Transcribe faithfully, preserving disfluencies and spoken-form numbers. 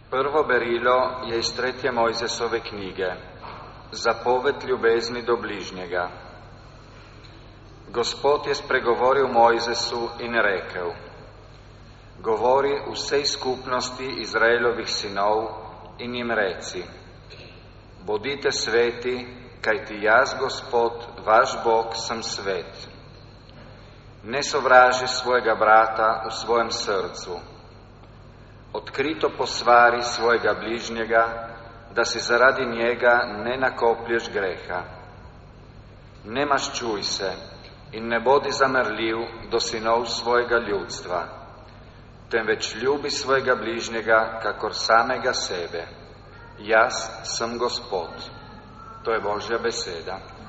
Prvo berilo je iz tretje Mojzesove knjige, zapoved ljubezni do bližnjega. Gospod je spregovoril Mojzesu in rekel: Govori vsej skupnosti Izraelovih sinov in jim reci: Bodite sveti, kajti jaz, Gospod, vaš Bog, sem svet. Ne sovraži svojega brata v svojem srcu. Odkrito posvari svojega bližnjega, da si zaradi njega ne nakoplješ greha. Ne maščuj se in ne bodi zamrljiv do sinov svojega ljudstva, temveč ljubi svojega bližnjega kakor samega sebe. Jaz sem Gospod. To je Božja beseda.